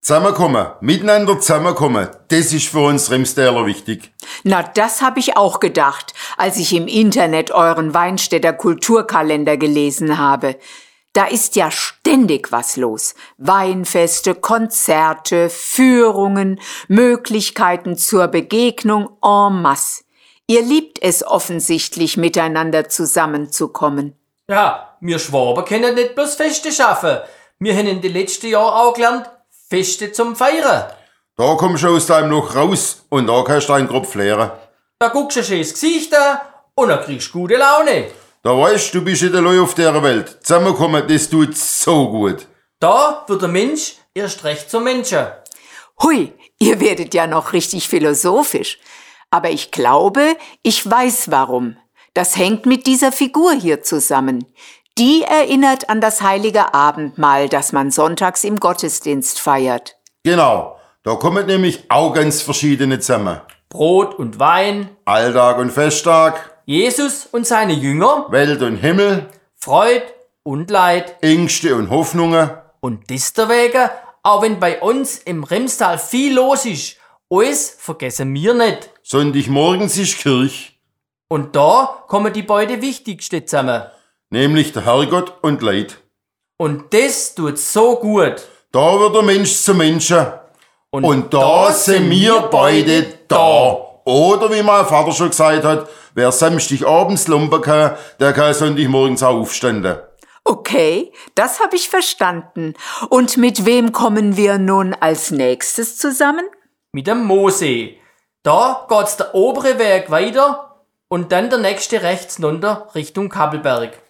Zusammenkommen, miteinander zusammenkommen, das ist für uns Remstäler wichtig. Na, das habe ich auch gedacht, als ich im Internet euren Weinstädter Kulturkalender gelesen habe. Da ist ja ständig was los. Weinfeste, Konzerte, Führungen, Möglichkeiten zur Begegnung en masse. Ihr liebt es offensichtlich, miteinander zusammenzukommen. Ja, wir Schwaber können nicht bloß Feste schaffen. Wir haben in den letzten Jahren auch gelernt, Feste zum Feiern. Da kommst du aus deinem Loch raus und da kannst du deinen Kopf leeren. Da guckst du ein schönes Gesicht an und dann kriegst du gute Laune. Da weißt du, bist in der Leu auf dieser Welt. Zusammenkommen, das tut so gut. Da wird der Mensch erst recht zum Menschen. Hui, ihr werdet ja noch richtig philosophisch. Aber ich glaube, ich weiß warum. Das hängt mit dieser Figur hier zusammen. Die erinnert an das heilige Abendmahl, das man sonntags im Gottesdienst feiert. Genau, da kommen nämlich auch ganz verschiedene zusammen. Brot und Wein, Alltag und Festtag, Jesus und seine Jünger, Welt und Himmel, Freud und Leid. Ängste und Hoffnungen. Und das deswegen, auch wenn bei uns im Remstal viel los ist, alles vergessen wir nicht. Sonntagmorgens ist Kirche, Und da kommen die beiden wichtigsten zusammen. nämlich der Herrgott und Leid. Und das tut so gut. Da wird der Mensch zum Menschen. Und da sind wir beide da. Oder wie mein Vater schon gesagt hat, wer samstagabends lumpen kann, der kann sonntagmorgens auch aufstehen. Okay, das habe ich verstanden. Und mit wem kommen wir nun als nächstes zusammen? Mit dem Moosee. Da geht's der obere Weg weiter und dann der nächste rechts runter Richtung Kappelberg.